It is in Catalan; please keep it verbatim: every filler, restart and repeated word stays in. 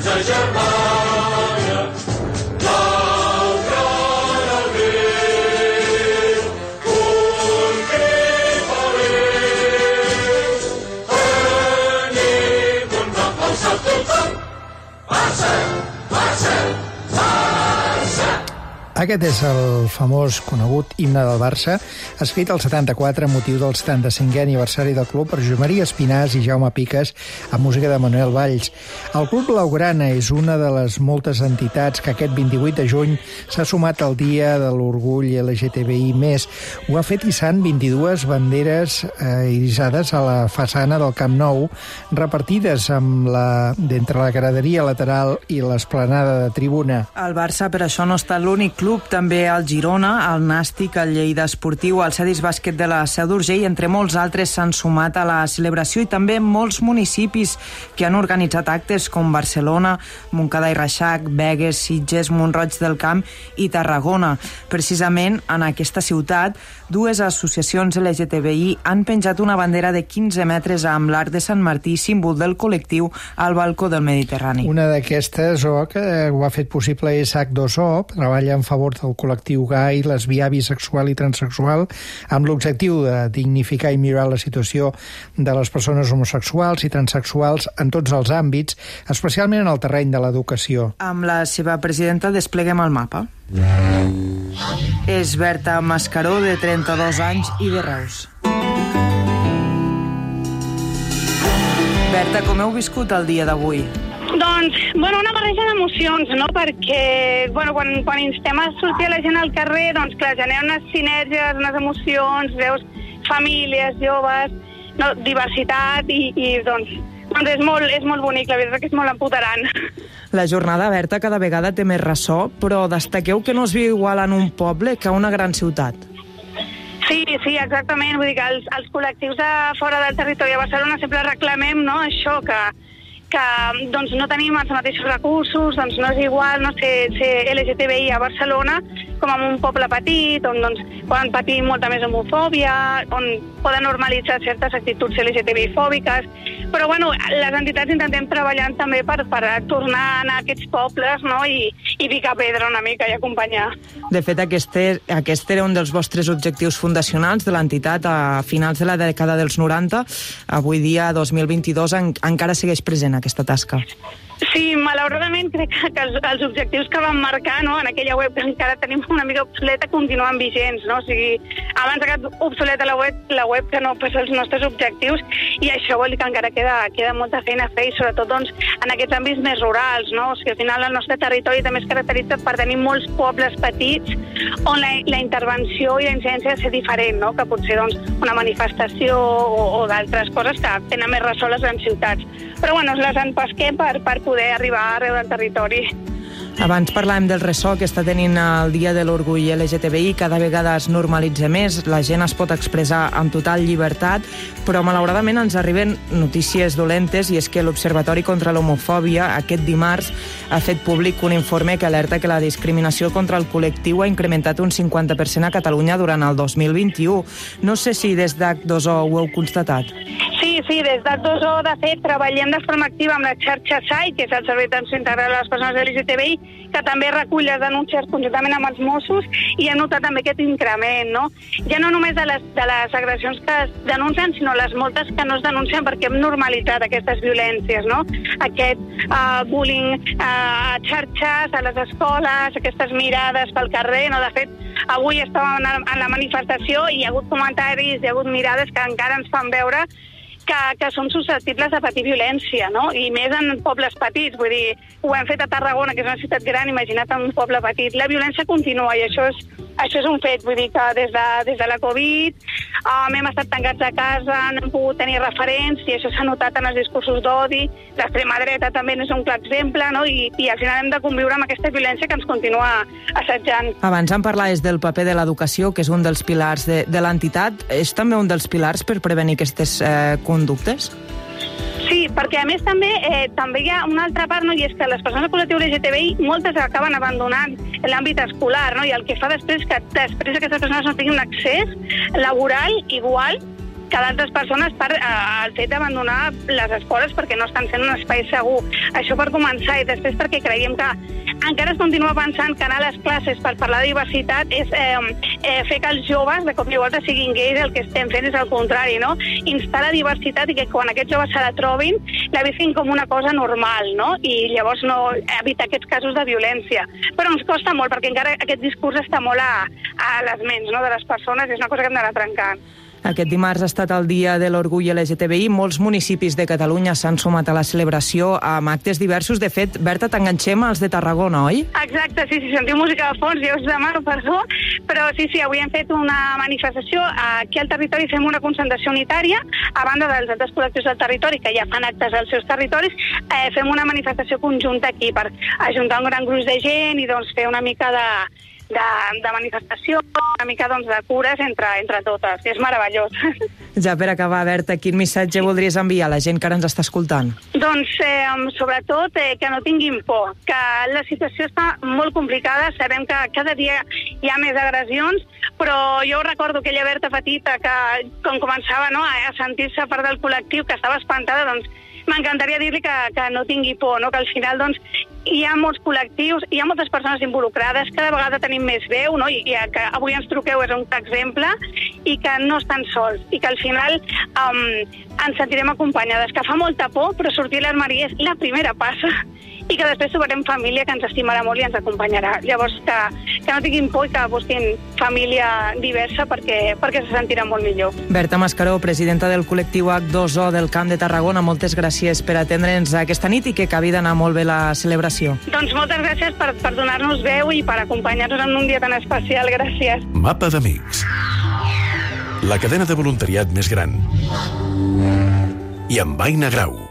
Santa Germana, l'altra ara Déu, un ribaleu. Anem un cap al salt tothom, Barça, Barça, Barça. Aquest és el famós, conegut himne del Barça, escrit al setanta-quatre amb motiu del setanta-cinquè aniversari del club per Josep Maria Espinàs i Jaume Piques, amb música de Manuel Valls. El Club Blaugrana és una de les moltes entitats que aquest vint-i-vuit de juny s'ha sumat al Dia de l'Orgull L G T B I més. Ho ha fet hissant vint-i-dues banderes eh, irisades a la façana del Camp Nou, repartides amb la d'entre la graderia lateral i l'esplanada de tribuna. El Barça, per això, no està l'únic club, també el Girona, el Nàstic, el Lleida Esportiu, el Cedis Bàsquet de la Seu d'Urgell, entre molts altres, s'han sumat a la celebració, i també molts municipis que han organitzat actes com Barcelona, Montcada i Reixac, Begues, Sitges, Mont-roig del Camp i Tarragona. Precisament en aquesta ciutat, dues associacions L G T B I han penjat una bandera de quinze metres amb l'arc de Sant Martí, símbol del col·lectiu, al balcó del Mediterrani. Una d'aquestes, O, que ho ha fet possible, és H dos O, treballa en favor del col·lectiu gai, lesbià, bisexual i transsexual, amb l'objectiu de dignificar i millorar la situació de les persones homosexuals i transsexuals en tots els àmbits, especialment en el terreny de l'educació. Amb la seva presidenta despleguem el mapa. És Berta Mascaró, de trenta-dos anys i de Reus. Berta, com heu viscut el dia d'avui? Doncs, bueno, una barreja d'emocions, no? Perquè, bueno, quan, quan instem a sortir la gent al carrer, doncs, clar, genera unes sinergies, unes emocions, veus famílies, joves, no? Diversitat, i, i doncs, doncs és molt, és molt bonic, la veritat que és molt empoderant. La jornada, Berta, cada vegada té més ressò, però destaqueu que no es viu igual en un poble que a una gran ciutat. Sí, sí, exactament. Vull dir que els, els col·lectius de fora del territori de Barcelona sempre reclamem, no?, això, que que doncs, no tenim els mateixos recursos, doncs no és igual, no sé, ser L G T B I a Barcelona com en un poble petit, on doncs, poden patir molta més homofòbia, on poden normalitzar certes actituds L G T B I fòbiques, però bueno, les entitats intentem treballant també per, per tornar a anar a aquests pobles, no?, i, i picar pedra una mica i acompanyar. De fet, aquest, aquest era un dels vostres objectius fundacionals de l'entitat a finals de la dècada dels noranta. Avui dia, dos mil vint-i-dos, en, encara segueix present aquesta tasca. Sí, malauradament crec que els, els objectius que vam marcar, no, en aquella web que encara tenim una mica obsoleta, continuen vigents, no? O sigui, abans ha quedat obsoleta la web, la web que no passa els nostres objectius, i això vol dir que encara queda, queda molta feina a fer, i sobretot doncs, en aquests àmbits més rurals, no? O sigui, al final el nostre territori també es caracteritza per tenir molts pobles petits on la, la intervenció i la incidència ha de ser diferent, no? Que potser doncs, una manifestació o, o d'altres coses que tenen més ressò a les grans ciutats. Però bueno, les empesquem per, per poder arribar arreu del territori. Abans parlàvem del ressò que està tenint el Dia de l'Orgull L G T B I, cada vegada es normalitza més, la gent es pot expressar amb total llibertat, però malauradament ens arriben notícies dolentes, i és que l'Observatori contra l'Homofòbia aquest dimarts ha fet públic un informe que alerta que la discriminació contra el col·lectiu ha incrementat un cinquanta per cent a Catalunya durant el dos mil vint-i-u. No sé si des d'H dos O ho heu constatat. Sí, sí, des d'H dos O, de fet, treballem de forma activa amb la xarxa S A I, que és el Servei d'Atenció Integral a les Persones L G T B I, que també recull les denúncies conjuntament amb els Mossos, i hem notat també aquest increment, no? Ja no només de les, de les agressions que es denuncien, sinó les moltes que no es denuncien perquè hem normalitzat aquestes violències, no? Aquest uh, bullying uh, a xarxes, a les escoles, aquestes mirades pel carrer, no? De fet, avui estàvem en la manifestació i hi ha hagut comentaris, hi ha hagut mirades que encara ens fan veure que, que som susceptibles de patir violència, no? I més en pobles petits, vull dir, ho hem fet a Tarragona, que és una ciutat gran, imagina't en un poble petit. La violència continua, i això és, això és un fet, vull dir que des de, des de la Covid um, hem estat tancats a casa, no hem pogut tenir referents, i això s'ha notat en els discursos d'odi. L'extrema dreta també és un clar exemple, no? I, i al final hem de conviure amb aquesta violència que ens continua assetjant. Abans em parlaves del paper de l'educació, que és un dels pilars de, de l'entitat. És també un dels pilars per prevenir aquestes eh, conductes? Sí, perquè a més també eh, també hi ha una altra part, no? I és que les persones del col·lectiu L G T B I moltes acaben abandonant l'àmbit escolar, no? I el que fa després que després aquestes persones no tinguin un accés laboral igual que d'altres persones per eh, el fet d'abandonar les escoles perquè no estan sent un espai segur. Això per començar, i després perquè creiem que encara es continua pensant que anar a les classes per parlar de diversitat és eh, eh, fer que els joves de cop i volta siguin gais. El que estem fent és el contrari, no? Instar la diversitat i que quan aquests joves se la trobin la visquin com una cosa normal, no? I llavors no evitar aquests casos de violència. Però ens costa molt perquè encara aquest discurs està molt a, a les ments, no, de les persones, és una cosa que hem d'anar trencant. Aquest dimarts ha estat el Dia de l'Orgull L G T B I. Molts municipis de Catalunya s'han sumat a la celebració amb actes diversos. De fet, Berta, t'enganxem als de Tarragona, oi? Exacte, sí, sí, sentiu música de fons, jo us demano perdó, però sí, sí, avui hem fet una manifestació. Aquí al territori fem una concentració unitària, a banda dels altres col·lectius del territori que ja fan actes als seus territoris, eh, fem una manifestació conjunta aquí per ajuntar un gran gruix de gent i doncs fer una mica de... De, de manifestació, una mica doncs, de cures entre, entre totes, que és meravellós. Ja per acabar, Berta, quin missatge voldries enviar a la gent que ara ens està escoltant? Doncs, eh, sobretot, eh, que no tinguin por, que la situació està molt complicada, sabem que cada dia hi ha més agressions, però jo recordo aquella Berta petita que, quan començava, no, a sentir-se part del col·lectiu, que estava espantada, doncs m'encantaria dir-li que, que no tingui por, no? Que al final doncs, hi ha molts col·lectius, hi ha moltes persones involucrades, cada vegada tenim més veu, no? I, i que avui ens truqueu és un exemple, i que no estan sols, i que al final um, ens sentirem acompanyades, que fa molta por, però sortir a l'armari és la primera passa, i que després trobarem família que ens estimarà molt i ens acompanyarà. Llavors, que, que no tinguin por i que busquin família diversa perquè, perquè se sentiran molt millor. Berta Mascaró, presidenta del col·lectiu H dos O del Camp de Tarragona, moltes gràcies per atendre'ns aquesta nit i que acabi d'anar molt bé la celebració. Doncs moltes gràcies per, per donar-nos veu i per acompanyar-nos en un dia tan especial. Gràcies. Mapa d'Amics. La cadena de voluntariat més gran. I amb Aina Grau.